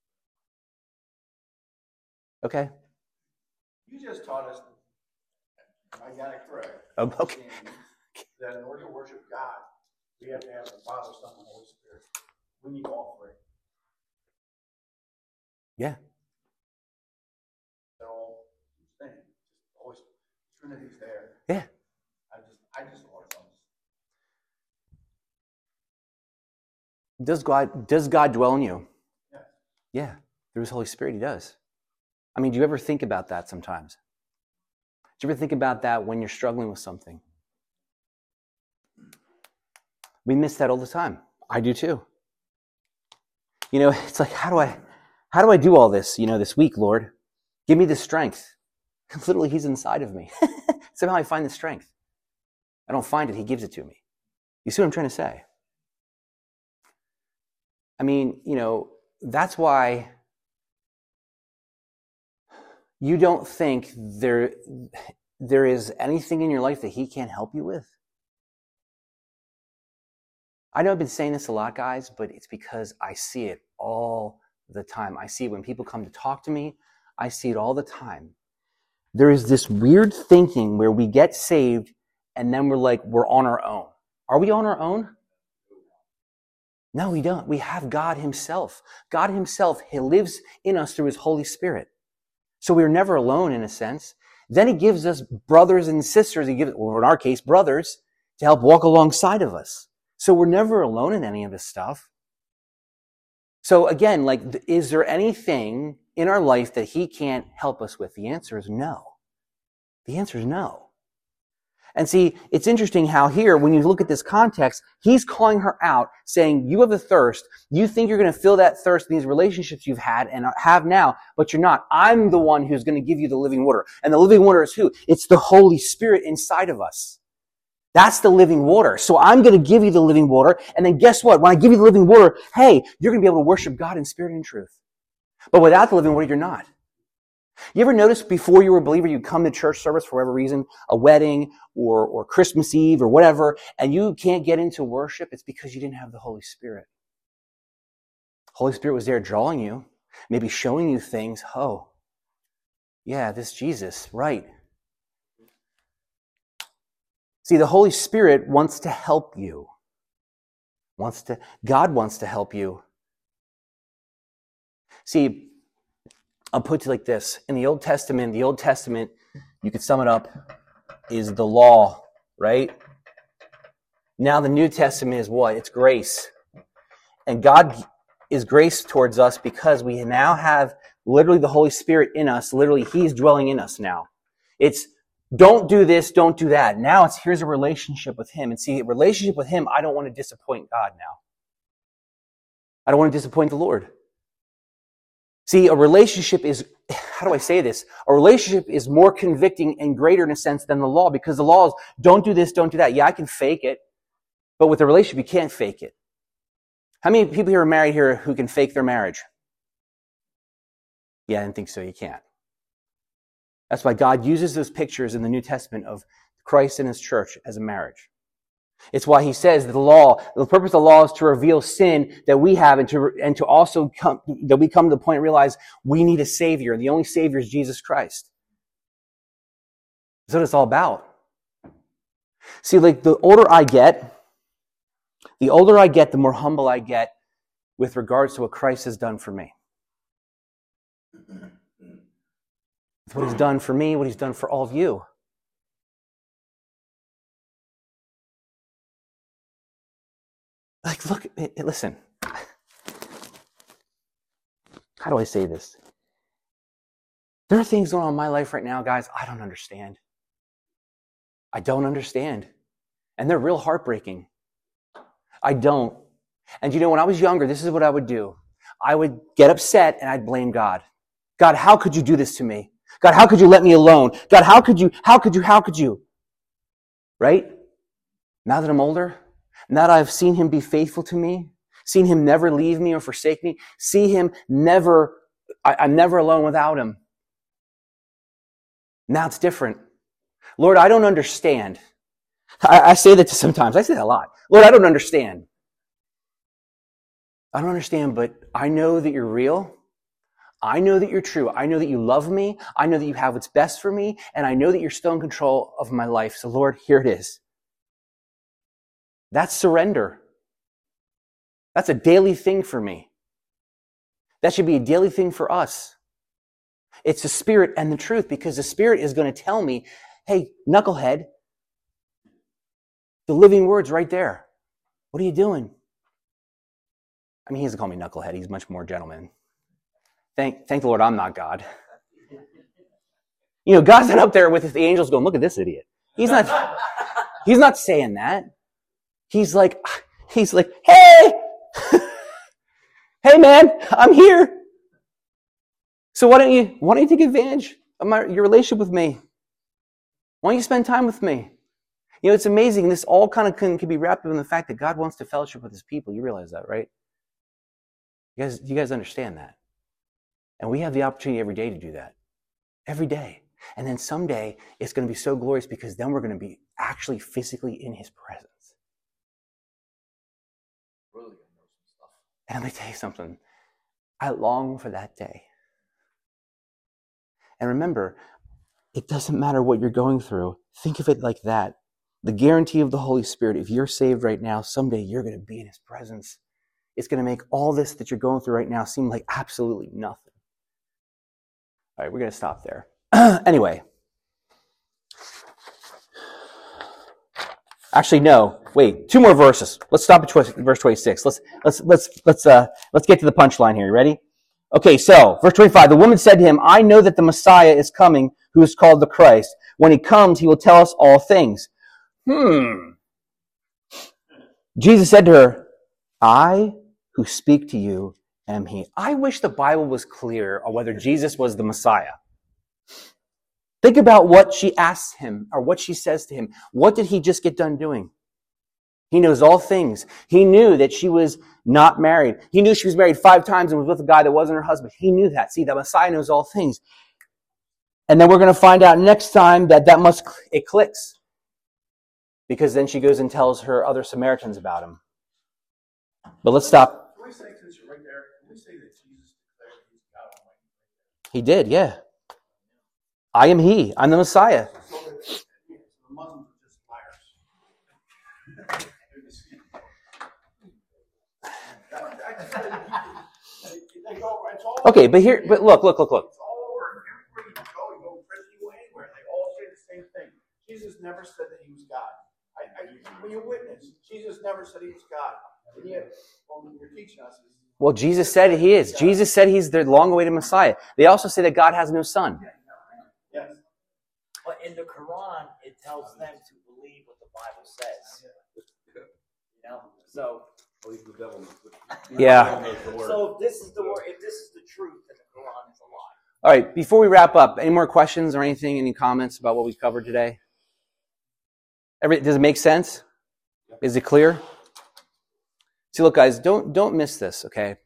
Okay? You just taught us, I got it correct. Oh, okay. That in order to worship God, we have to have the Father, Son, and Holy Spirit. We need all three. Yeah. They're all the same. Just always, Trinity's there. Yeah. I just want something. Does God dwell in you? Yeah. Yeah. Through His Holy Spirit, He does. I mean, do you ever think about that sometimes? Do you ever think about that when you're struggling with something? We miss that all the time. I do too. You know, it's like, how do I do all this, this week, Lord? Give me the strength. Literally, He's inside of me. Somehow I find the strength. I don't find it. He gives it to me. You see what I'm trying to say? I mean, that's why you don't think there is anything in your life that He can't help you with. I know I've been saying this a lot, guys, but it's because I see it all the time. I see it when people come to talk to me. I see it all the time. There is this weird thinking where we get saved and then we're on our own. Are we on our own? No, we don't. We have God Himself. God Himself, He lives in us through His Holy Spirit. So we're never alone in a sense. Then He gives us brothers and sisters. He gives, or in our case, brothers, to help walk alongside of us. So we're never alone in any of this stuff. So again, is there anything in our life that He can't help us with? The answer is no. The answer is no. And see, it's interesting how here, when you look at this context, He's calling her out, saying, you have a thirst. You think you're going to fill that thirst in these relationships you've had and have now, but you're not. I'm the one who's going to give you the living water. And the living water is who? It's the Holy Spirit inside of us. That's the living water. So I'm going to give you the living water. And then guess what? When I give you the living water, hey, you're going to be able to worship God in spirit and in truth. But without the living water, you're not. You ever notice before you were a believer, you'd come to church service for whatever reason, a wedding or Christmas Eve or whatever, and you can't get into worship? It's because you didn't have the Holy Spirit. Holy Spirit was there drawing you, maybe showing you things. Oh, yeah, this Jesus, right. See, the Holy Spirit wants to help you. God wants to help you. See, I'll put it like this. In the Old Testament, you could sum it up, is the law, right? Now the New Testament is what? It's grace. And God is grace towards us because we now have literally the Holy Spirit in us. Literally, He's dwelling in us now. It's don't do this, don't do that. Now it's here's a relationship with him. And see, a relationship with him, I don't want to disappoint God now. I don't want to disappoint the Lord. See, a relationship is, how do I say this? A relationship is more convicting and greater in a sense than the law, because the law is don't do this, don't do that. Yeah, I can fake it. But with a relationship, you can't fake it. How many people here are married here who can fake their marriage? Yeah, I didn't think so. You can't. That's why God uses those pictures in the New Testament of Christ and his church as a marriage. It's why he says that the purpose of the law is to reveal sin that we have and to also that we come to the point and realize we need a Savior. And the only Savior is Jesus Christ. That's what it's all about. See, like the older I get, the more humble I get with regards to what Christ has done for me. What he's done for me, what he's done for all of you. Like, look, listen. How do I say this? There are things going on in my life right now, guys, I don't understand. I don't understand. And they're real heartbreaking. I don't. And you know, when I was younger, this is what I would do. I would get upset and I'd blame God. God, how could you do this to me? God, how could you let me alone? God, how could you? Right? Now that I'm older, now that I've seen him be faithful to me, seen him never leave me or forsake me, see him never, I'm never alone without him. Now it's different. Lord, I don't understand. I say that sometimes. I say that a lot. Lord, I don't understand. I don't understand, but I know that you're real. I know that you're true. I know that you love me. I know that you have what's best for me. And I know that you're still in control of my life. So Lord, here it is. That's surrender. That's a daily thing for me. That should be a daily thing for us. It's the Spirit and the truth, because the Spirit is going to tell me, hey, knucklehead, the living word's right there. What are you doing? I mean, he doesn't call me knucklehead. He's much more gentleman. Thank the Lord I'm not God. You know, God's not up there with the angels going, look at this idiot. He's not saying that. He's like, hey, hey man, I'm here. So why don't you take advantage of your relationship with me? Why don't you spend time with me? You know, it's amazing. This all kind of can be wrapped up in the fact that God wants to fellowship with his people. You realize that, right? You guys understand that? And we have the opportunity every day to do that. Every day. And then someday it's going to be so glorious, because then we're going to be actually physically in his presence. Really gonna know some stuff. And let me tell you something. I long for that day. And remember, it doesn't matter what you're going through. Think of it like that. The guarantee of the Holy Spirit, if you're saved right now, someday you're going to be in his presence. It's going to make all this that you're going through right now seem like absolutely nothing. All right, we're going to stop there. Anyway. Actually, no. Wait, 2 more verses. Let's stop at verse 26. Let's get to the punchline here. You ready? Okay, so verse 25. The woman said to him, I know that the Messiah is coming, who is called the Christ. When he comes, he will tell us all things. Jesus said to her, I who speak to you am he. I wish the Bible was clear on whether Jesus was the Messiah. Think about what she asks him, or what she says to him. What did he just get done doing? He knows all things. He knew that she was not married. He knew she was married 5 times and was with a guy that wasn't her husband. He knew that. See, the Messiah knows all things. And then we're going to find out next time that it clicks. Because then she goes and tells her other Samaritans about him. But let's stop. Can we say, since you're right there, can we say that Jesus declared he's God Almighty? He did, yeah. I am he. I'm the Messiah. So the Muslims are just liars. Okay, but look. It's all over. Everywhere you go, you go to prison, you go anywhere. They all say the same thing. Jesus never said that he was God. When you witness, Jesus never said he was God. And yet, you're teaching us. Well, Jesus said he is. Jesus said he's the long-awaited Messiah. They also say that God has no son. Yes. But in the Quran, it tells them to believe what the Bible says. You know? So, At least the devil knows Yeah. the devil knows the word. so if this is the word, if this is the truth, then the Quran is a lie. All right, before we wrap up, any more questions or anything, any comments about what we've covered today? Does it make sense? Is it clear? See, look, guys, don't miss this, okay?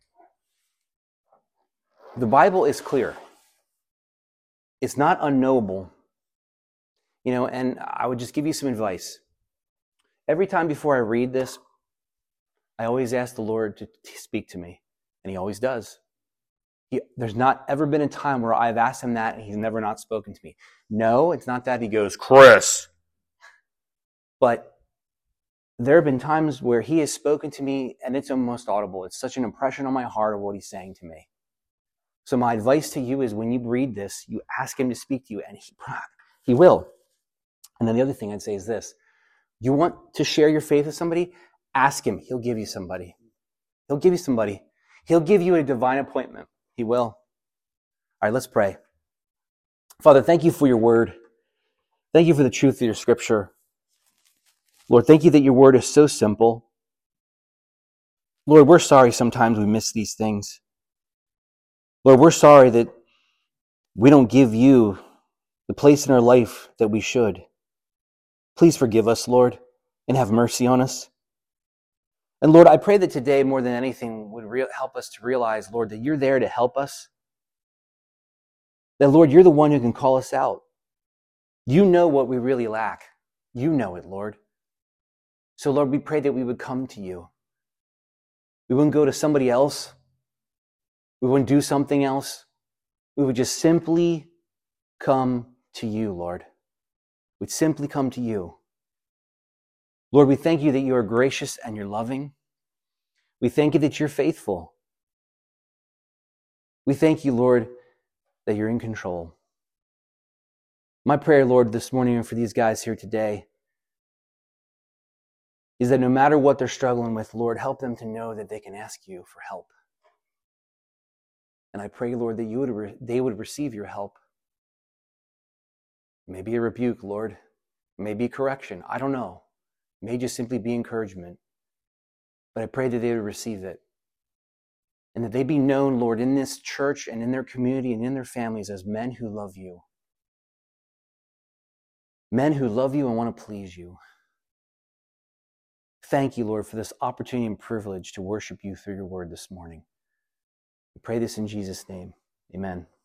The Bible is clear. It's not unknowable. You know, and I would just give you some advice. Every time before I read this, I always ask the Lord to speak to me, and He always does. There's not ever been a time where I've asked Him that and He's never not spoken to me. No, it's not that He goes, Chris. But there have been times where He has spoken to me and it's almost audible. It's such an impression on my heart of what He's saying to me. So my advice to you is when you read this, you ask Him to speak to you and He will. And then the other thing I'd say is this. You want to share your faith with somebody? Ask Him. He'll give you somebody. He'll give you somebody. He'll give you a divine appointment. He will. All right, let's pray. Father, thank you for your word. Thank you for the truth of your scripture. Lord, thank you that your word is so simple. Lord, we're sorry sometimes we miss these things. Lord, we're sorry that we don't give you the place in our life that we should. Please forgive us, Lord, and have mercy on us. And Lord, I pray that today, more than anything, would help us to realize, Lord, that you're there to help us. That, Lord, you're the one who can call us out. You know what we really lack. You know it, Lord. So, Lord, we pray that we would come to you. We wouldn't go to somebody else. We wouldn't do something else. We would just simply come to you, Lord. We'd simply come to you. Lord, we thank you that you are gracious and you're loving. We thank you that you're faithful. We thank you, Lord, that you're in control. My prayer, Lord, this morning and for these guys here today is that no matter what they're struggling with, Lord, help them to know that they can ask you for help. And I pray, Lord, that they would receive your help. Maybe a rebuke, Lord. Maybe correction. I don't know. It may just simply be encouragement. But I pray that they would receive it. And that they be known, Lord, in this church and in their community and in their families as men who love you. Men who love you and want to please you. Thank you, Lord, for this opportunity and privilege to worship you through your word this morning. We pray this in Jesus' name. Amen.